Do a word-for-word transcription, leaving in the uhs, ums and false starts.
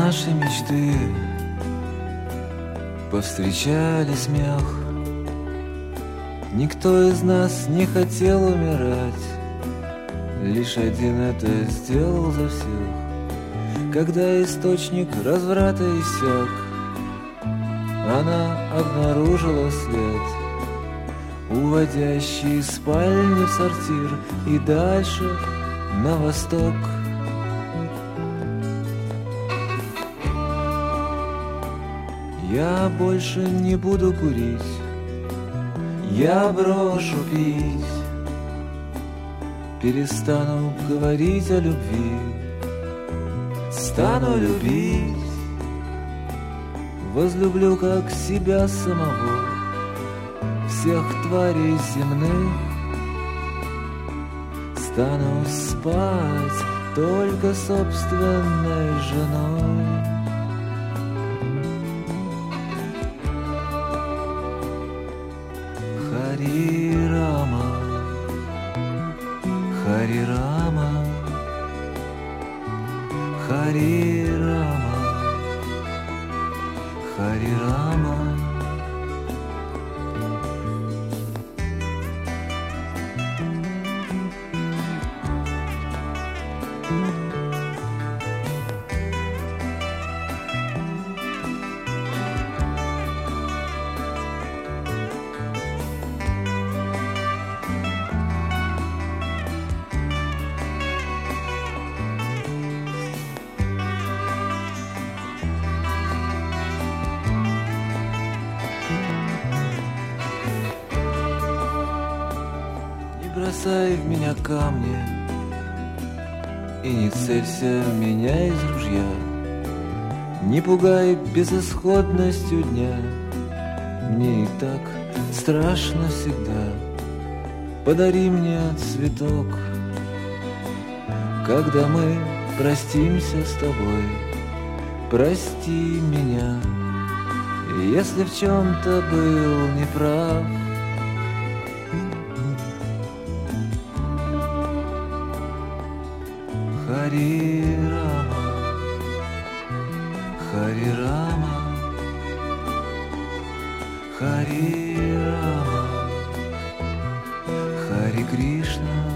наши мечты повстречали смех. Никто из нас не хотел умирать, лишь один это сделал за всех. Когда источник разврата иссяк, она обнаружила след, уводящий из спальни в сортир и дальше на восток. Я больше не буду курить, я брошу пить, перестану говорить о любви, стану любить, возлюблю как себя самого, всех тварей земных, стану спать только собственной женой. Хари Рама, Хари Рама, Хари Рама, Хари Рама. Бросай в меня камни и не целься в меня из ружья, не пугай безысходностью дня, мне и так страшно всегда. Подари мне цветок, когда мы простимся с тобой, прости меня, если в чем-то был неправ. Хари Рама, Хари Рама, Хари Рама, Хари Кришна.